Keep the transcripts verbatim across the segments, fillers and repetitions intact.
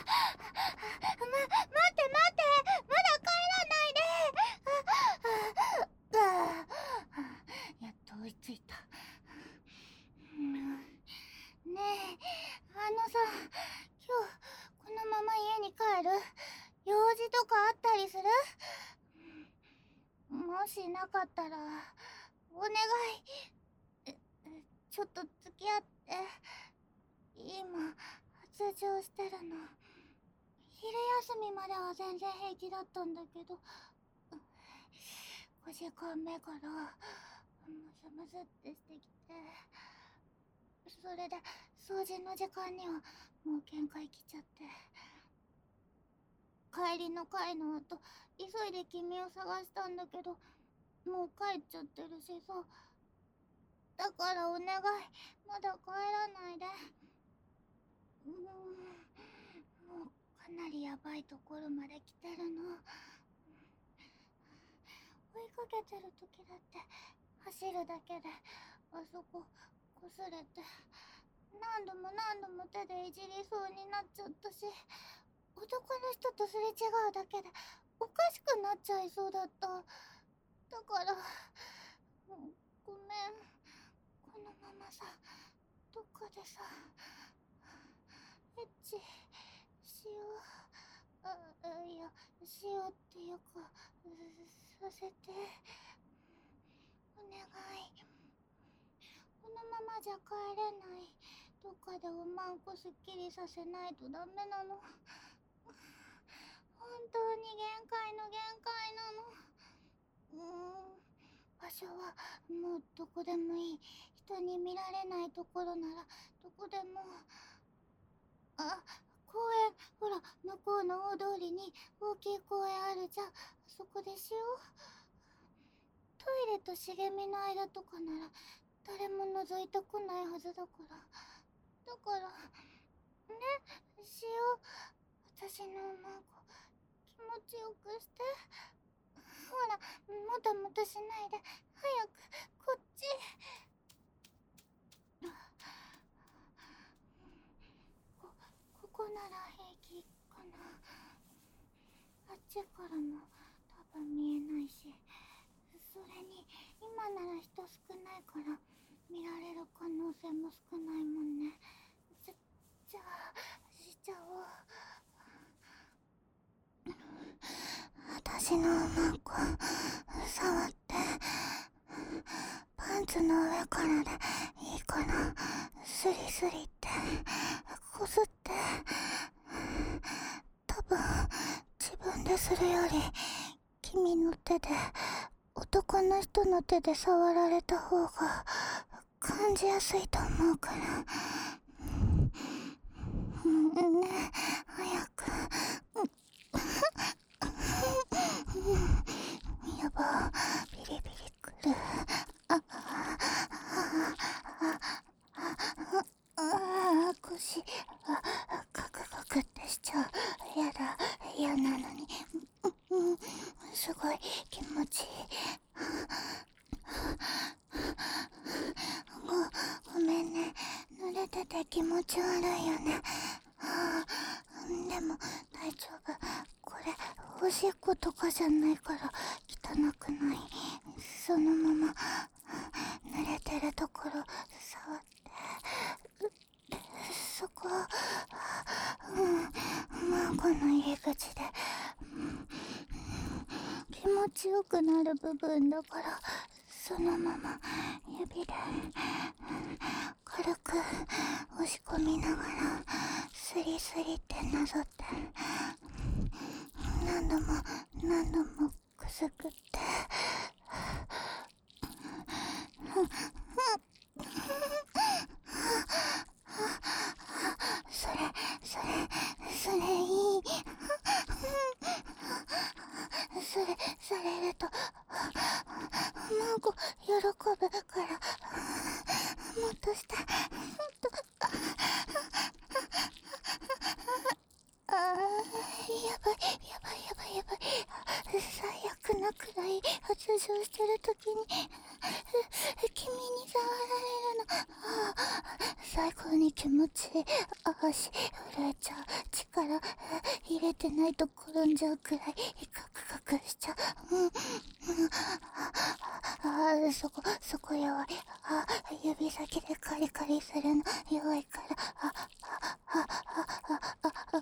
ま、待って待ってまだ帰らないで。やっと追いついた。ねえ、あのさ、今日このまま家に帰る？用事とかあったりする？もしなかったらお願い。ちょっと付き合って。今発情してるの。昼休みまでは全然平気だったんだけど、ごじかんめからムズムズってしてきて、それで掃除の時間にはもう限界来ちゃって、帰りの会の後急いで君を探したんだけど、もう帰っちゃってるしさ。だからお願い、まだ帰らないで。うーん、もうかなりヤバいところまで来てるの。追いかけてる時だって走るだけであそここすれて、何度も何度も手でいじりそうになっちゃったし、男の人とすれ違うだけでおかしくなっちゃいそうだった。だからごめん、このままさ、どっかでさ、エッチしよう。あ、いや、しようっていうか、させて。お願い。このままじゃ帰れない。どっかでおまんこすっきりさせないとダメなの。本当に限界の限界なの。うーん、場所はもうどこでもいい。人に見られないところならどこでも。あ、公園、ほら向こうの大通りに大きい公園あるじゃん。あそこでしよう。トイレと茂みの間とかなら誰も覗いてこないはずだから。だからね、しよう。私のおまんこ気持ちよくして。ほら、もたもたしないで早くこっち。こここなら平気かな。あっちからも多分見えないし、それに今なら人少ないから見られる可能性も少ないもんね。じゃ、じゃあしちゃおう。私のおまんこ触って。パンツの上からでいいかな。スリスリってこすって。多分自分でするより君の手で、男の人の手で触られた方が感じやすいと思うから。うんね、早く。やば、ビリビリくる。ああああ、腰あカクカクってしちゃう。やだ、嫌なのに。うん、すごい気持ちいい。ご、ごめんね。濡れてて気持ち悪いよね。はあ、でも大丈夫。これおしっことかじゃないから汚くない。そのまま濡れてるところ触って、そこ、うん、マンコの入り口で、うん、気持ちよくなる部分だから、そのまま指で軽く押し込みながらスリスリってなぞって、何度も何度もくすぐって。それそれそれいい。それされるとマンコ喜ぶから、もっとしてもっと。あー、やばいやばいやばいやばい。最悪なくらい発情してる時に君に触られるの、はあ、最高に気持ちいい。足震えちゃう。力入れてないと転んじゃうくらいカクカクしちゃう。うん、うん、ああ、そこそこ弱い。あ指先でカリカリするの弱いから。あああああああ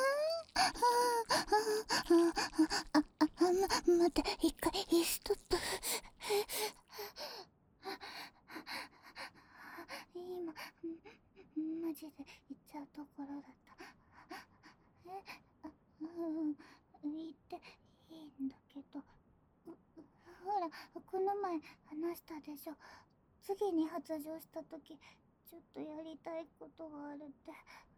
ああ、ま、待って、一回ストップ。今マジで行っちゃうところだった。え、あ、うん、言っていいんだけど、ほら、この前話したでしょ。次に発情した時、ちょっとやりたいことがあるって。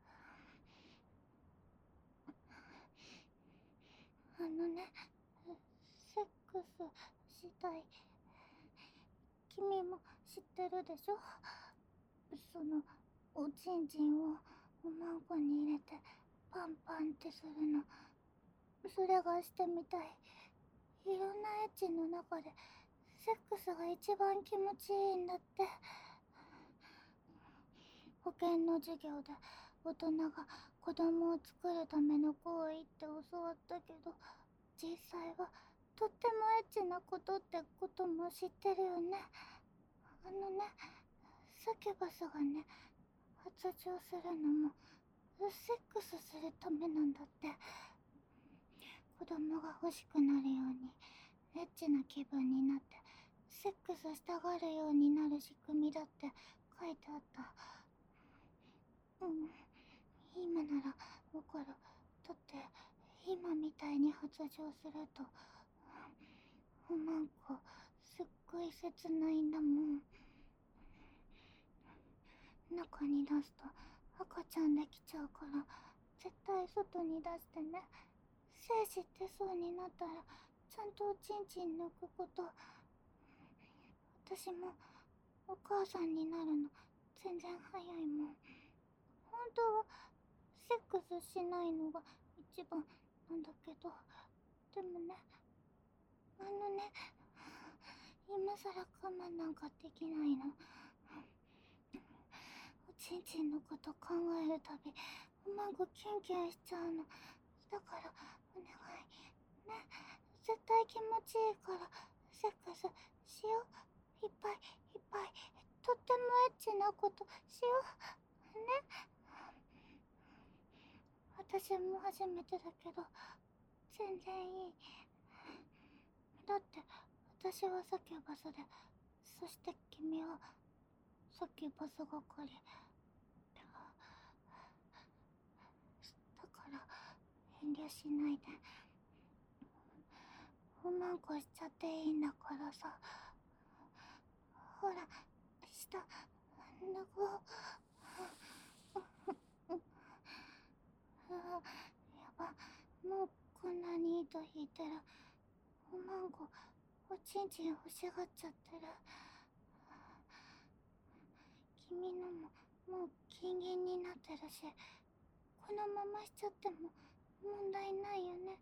あのね、セックスしたい。君も知ってるでしょ。その、おちんちんをおまんこに入れてパンパンってするの。それがしてみたい。いろんなエッチの中でセックスが一番気持ちいいんだって。保健の授業で大人が子供を作るための行為って教わったけど、実際はとってもエッチなことってことも知ってるよね。あのね、サキュバスがね、発情するのもセックスするためなんだって。子供が欲しくなるようにエッチな気分になってセックスしたがるようになる仕組みだって書いてあった。うん、今ならわかる。だって今みたいに発情するとおまんこすっごい切ないんだもん。中に出すと赤ちゃんできちゃうから絶対外に出してね。精子ってそうになったらちゃんとおちんちん抜くこと。私もお母さんになるの全然早いもん。本当はセックスしないのが一番なんだけど、でもね、あのね、今さら我慢なんかできないの。おちんちんのこと考えるたびおまんこキュンキュンしちゃうの。だからお願いね、絶対気持ちいいからセックスしよう。いっぱいいっぱいとってもエッチなことしようね。私も初めてだけど全然いい。だって私はサキュバスで、そして君はサキュバス係だから遠慮しないで。おまんこしちゃっていいんだからさ。ほら、下脱ごう。あ、やば、もうこんなに糸引いてる。おまんこおちんちん欲しがっちゃってる。君のももうギンギンになってるし、このまましちゃっても問題ないよね。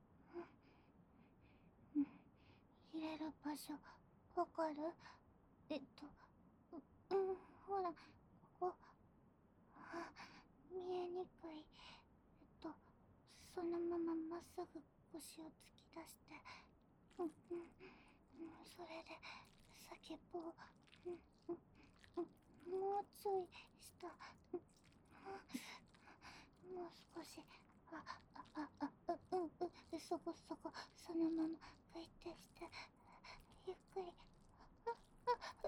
うん、うん、入れる場所わかる？えっとう、うん、ほら、ここ。あ、見えにくい。えっとそのまままっすぐ腰を突き出して、うん、うん、うん、それで先っぽを、うん、うん、うん、もうちょい下、うん、もう少し、あ、あ、あ、あ、う、うん、うん、そこそこ、そのままグイってして、ゆっくり、あ、あ、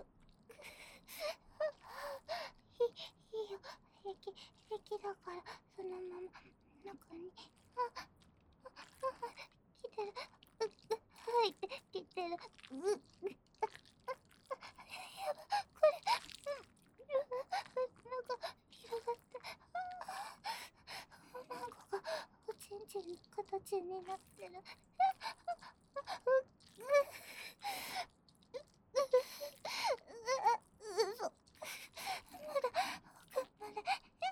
いい、いいよ、平気、平気だから、そのまま中に、あ、あ、あ、来てる、う、う、入ってきてる、う、う、やば、これ、うん、なんか広がって、おまんこがおちんちんの形になってる。うそ、まだ奥まで。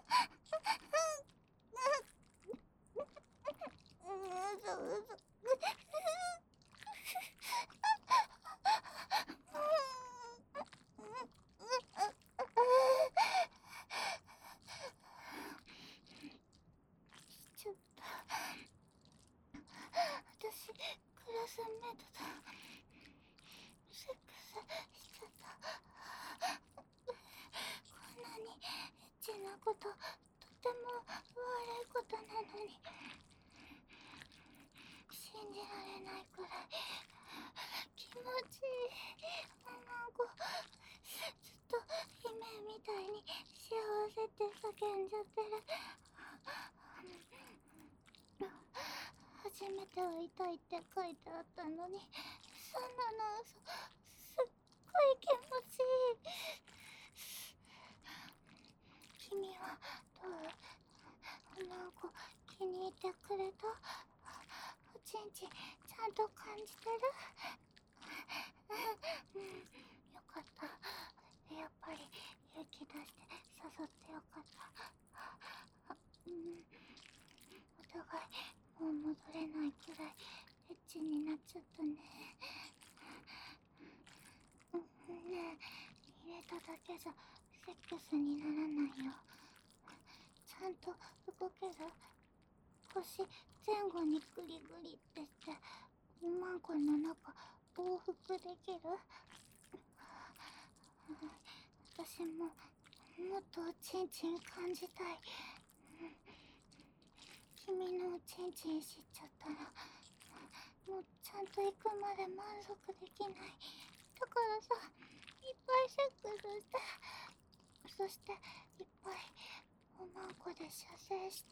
うそ、うそ。 ちゃった。私、クラスメートとセックスしちゃった。こんなにエッチなこと、とても悪いことなのに、信じられないくらい気持ちいい。なんかずっと夢みたいに幸せって叫んじゃってる。初めて会いたいって書いてあったのに、そんなの嘘。すっごい気持ちいい。君はどう？なんか気に入ってくれた？おちんちんちゃんと感じてる？うん、よかった。やっぱり勇気出して誘ってよかった。うん、お互いもう戻れないくらいエッチになっちゃったね。ねえ、入れただけじゃセックスにならないよ。ちゃんと動ける？腰前後にグリグリってしておまんこの中往復できる？私ももっとおちんちん感じたい。君のおちんちん知っちゃったらもうちゃんと行くまで満足できない。だからさ、いっぱいセックスして、そしていっぱいおまんこで射精して。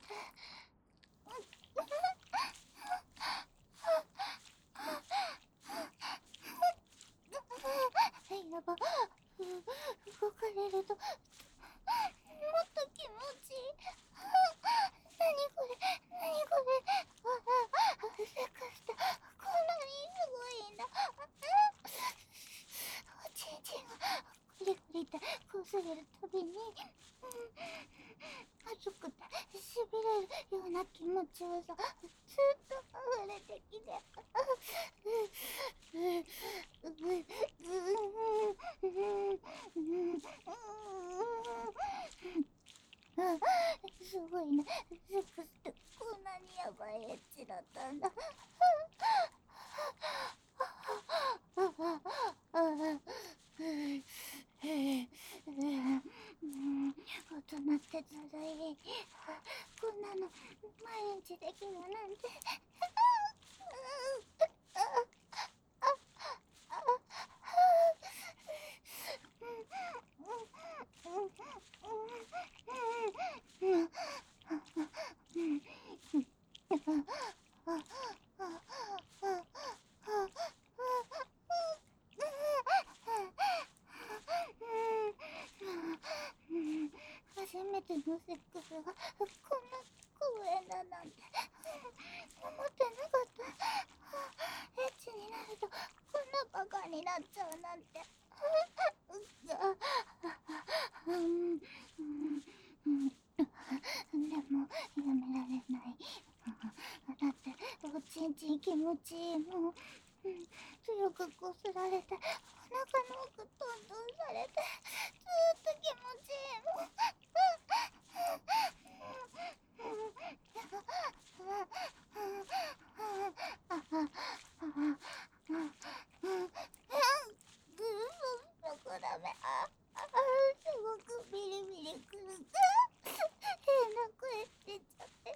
やば、動かれるともっと気持ちいい。何これ、何これ。セックスってこんなにすごいんだ。おちんちんがグリグリって擦れるたびに、熱くてしびれるような気持ちよさずっと溢れてきて。すごいね。セックスってこんなにヤバいエッチだったんだ。大人ってずるい。こんなの毎日できるなんて。初めてのセックスがこんな光栄だなんて思ってなかった。エッチになるとこんなバカになっちゃうなんて。でもやめられない。だっておちんちん気持ちいいもん。強くこすられてお腹の奥トントンされてずーっと気持ちいいもん。そこダメ。ああ、すごくビリビリくる。変な声出ちゃってる。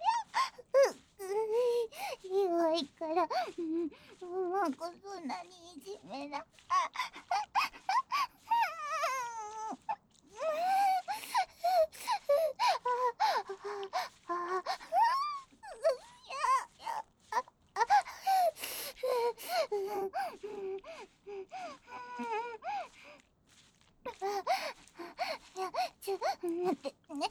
弱いから、おまんこそんなにいじめな。いや、ちょ、待って、ね、ね、あれ、なっ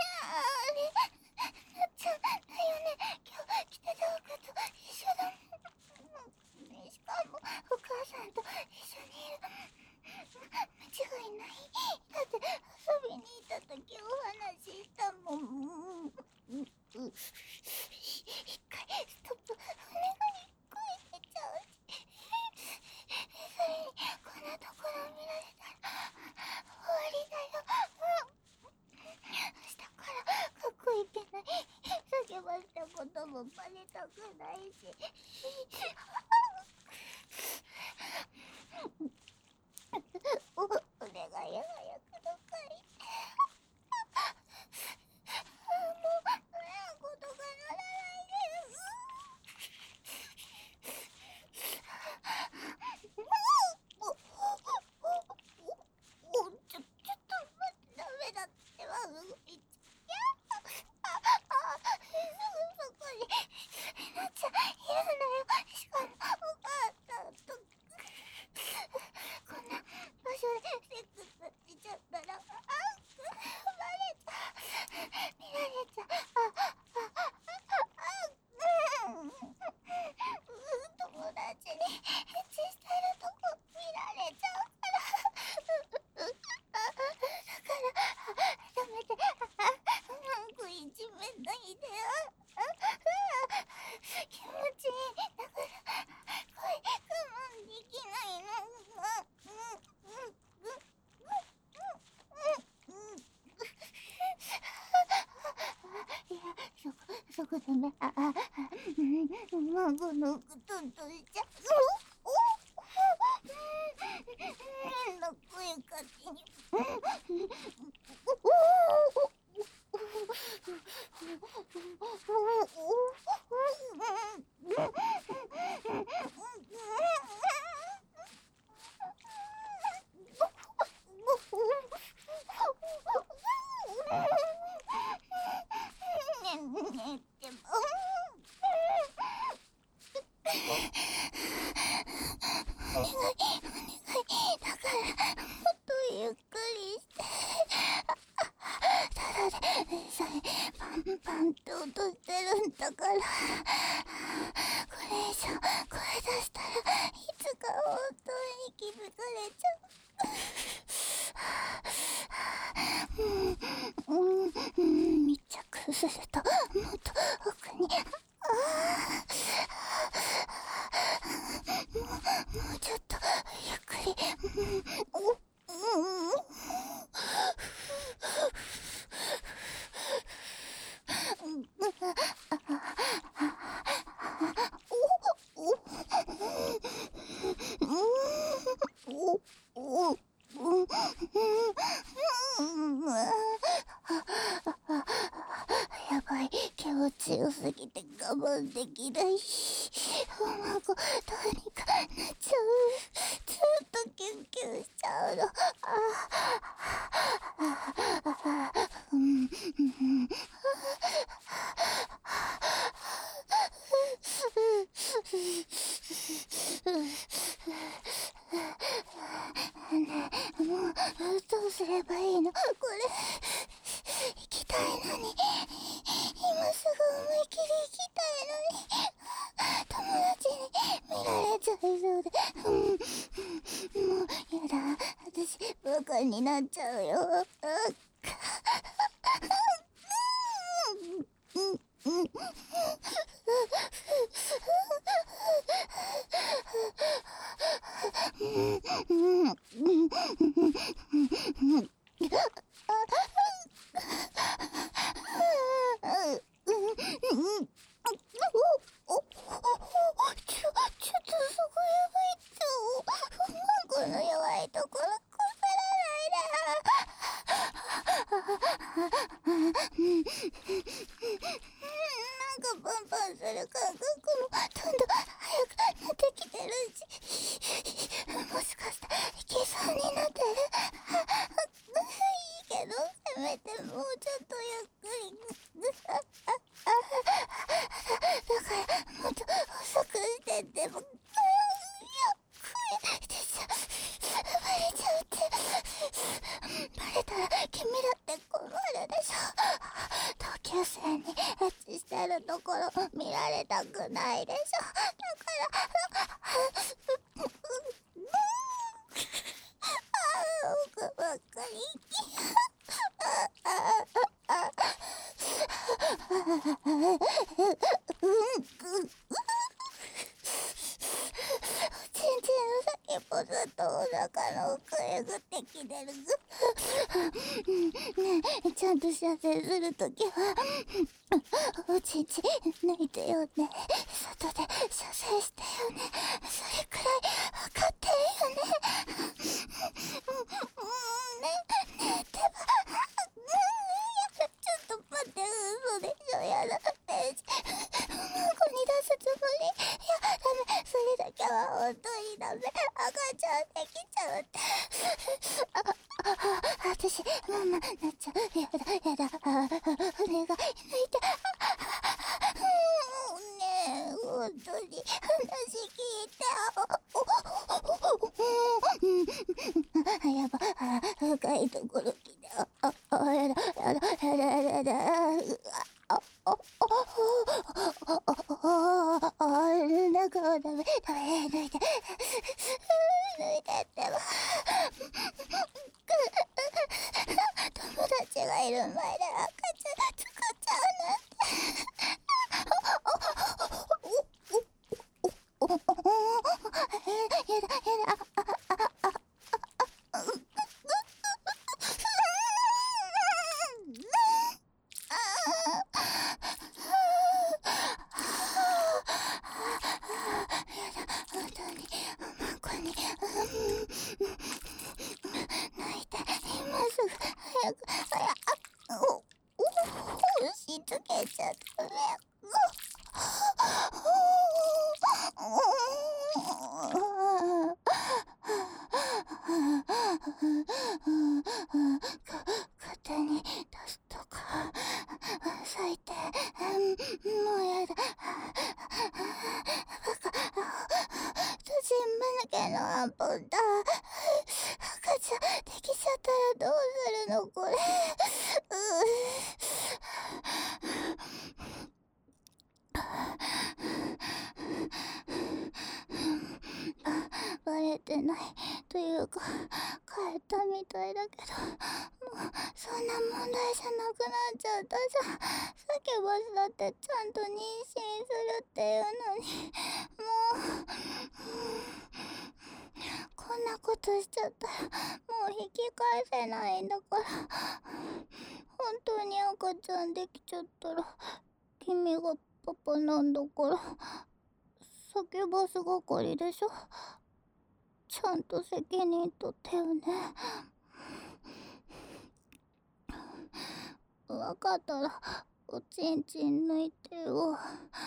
ちゃんだよね。今日着てた服と一緒だ。しかも、お母さんと一緒にいる。間違いない。だって、遊びに行った時お話ししたもん。一回、ストップ、お願い、声出ちゃうし。それに、こんなところ見られたら、終わりだよ。明日から学校行けない。叫ばしたここともバレたくないしお、お願い早くどっかにもう早くことがならないですお、お、お、ちょ、ちょっと待って、ダメだってば動いちゃう。あ、あ、すぐそこになっちゃいるんだよ。しかもお母さんとこんな場所でセックスしちゃったら、あ、バレちゃう、見られちゃう、あ、あ、あ、あ、うん、友達にエッチしてるとこ見られちゃうから、だからやめて、食いしめないで、気持ちいい、だから恋我慢できないの。いや、そこ、そこダメ。あ、あ、うん、孫のこととしちゃう。お、お、変な声勝手に。お、お、ねってば。お願い、お願い。だから、もっとゆっくりして。ただでさえパンパンって音してるんだから。これ以上声出したらいつか本当に気づかれちゃう。うん、うん、うん、密着するともっと奥に、あもう、もうちょっとゆっくり、うん、お、うん、やばい、気持ちよすぎて我慢できない。卵、どうにかなっちゃう。ずっとキュンキュンしちゃうの。ああ、うん、うん、ねえ、もうどうすればいいのこれ。行きたいのに、今すぐ思い切り行きたいのに、友達に見られちゃいそうで、うん、もうやだ、私バカになっちゃうよ。この弱いところこすらないで。なんかパンパンする感覚もどんどん速くなってきてるし、もしかしていけそうになってる。いいけど、せめてもうちょっとゆっくり。だからもっと遅くしてっても、いや、声出ちゃう。バレちゃうって。バレたら君だって困るでしょ。同級生にエッチしてるところ見られたくないでしょ。だから奥ばっかりちんちんの先っぽずっとお腹の奥えぐってきてる。ねえ、ちゃんと射精するときはおちんちん抜いてよね。外で射精してよね。それくらい分かってるよね。うんうんねねってば。うんやだちょっと待って、嘘でしょ。やだねじマコに出すつもり。いやダメ、それだけは本当にダメ。赤ちゃんできちゃうって。ああ私ママなっちゃう。やだやだ。あお願い抜いて。ねえ本当に話聞いて。あやばあ深いところ来て。あああやだやだやだやだやだ。あああああああ中はダメダメ抜いて抜いてってば。友達がいる前で赤ちゃん作っちゃうなんて。やだやだ。本当にマコに泣いて今すぐ早く早く。おお押し付けちゃったね。勝手に出すとか最低。もうやだ。バカ私まぬけのアンポンだ。赤ちゃんできちゃったらどうするのこれ。うバレてないというか帰ったみたいだけど、もうそんな問題じゃなくなっちゃったじゃん。サキュバスだってちゃんと妊娠するっていうのに、もうこんなことしちゃったらもう引き返せないんだから。本当に赤ちゃんできちゃったら君がパパなんだから。サキュバス係でしょ。ちゃんと責任取ってよね。わかったらおちんちん抜いてよ。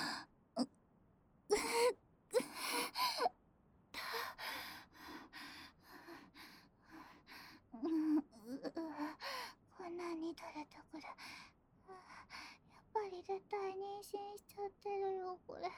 こんなに取れたくらい。やっぱり絶対妊娠しちゃってるよこれ。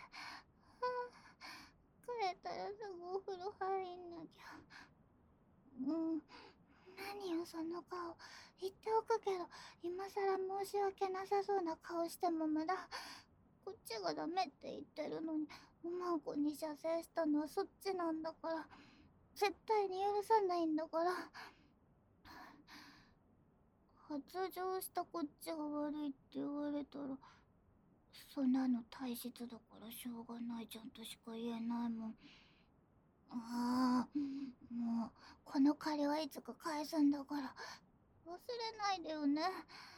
帰ったらすぐお風呂入んなきゃ。うん、何よその顔。言っておくけど今さら申し訳なさそうな顔しても無駄。こっちがダメって言ってるのにおまんこに射精したのはそっちなんだから。絶対に許さないんだから。発情したこっちが悪いって言われたらそんなの体質だからしょうがないじゃんとしか言えないもん。ああ、もうこの借りはいつか返すんだから忘れないでよね。